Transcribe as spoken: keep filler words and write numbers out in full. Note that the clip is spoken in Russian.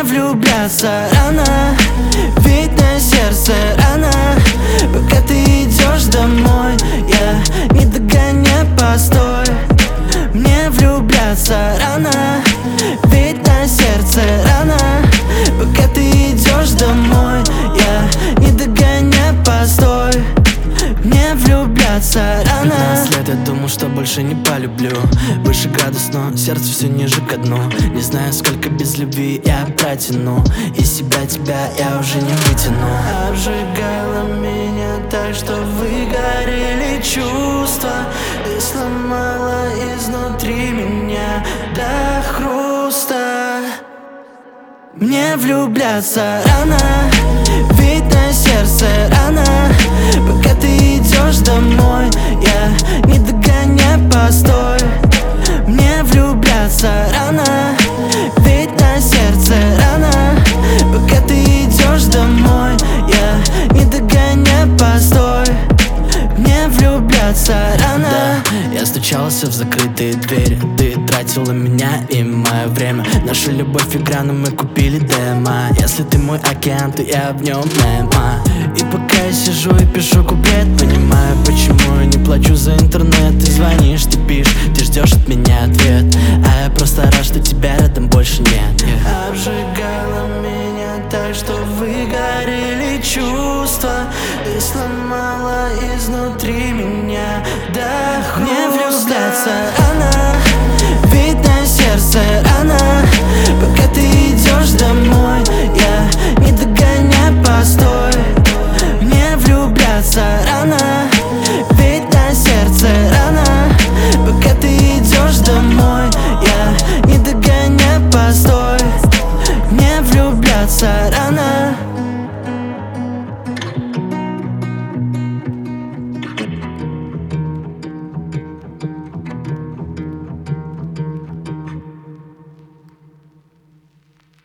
влюбляться рано, ведь на сердце рано. Пока ты идешь домой, я не догоняй, постой. Мне влюбляться рано, ведь на сердце рано. Пока ты идешь домой, я не догоняй, постой. Мне влюбляться рано. пятнадцать лет я думал, что больше не полюблю. Выше градус, но сердце все ниже ко дну. Не знаю, сколько без любви я протяну. Из себя тебя я уже не вытяну. Обжигала меня так, что выгорели чувства. Ты сломала изнутри меня до хруста. Мне влюбляться рано, ведь на сердце рано. Пока ты идешь домой, я не догоняй, постой. Мне влюбляться рано, ведь на сердце рано. Пока ты идешь домой, я не догоняй, постой. Мне влюбляться рано. Да, я стучался в закрытые двери. Ты тратила меня и мое время. Наша любовь игра, но мы купили демо. Если ты мой океан, то я в нем Немо. И пока я сижу и пишу куплет, понимаю, почему я не плачу за интернет. Ты звонишь, ты пишешь, ты ждешь от меня ответ. А я просто рад, что тебя рядом больше нет. yeah. Обжигала меня так, что выгорели чувства. Ты сломала изнутри меня до хруста. Мне влюбляться рано, ведь на сердце рано. Пока ты идешь домой,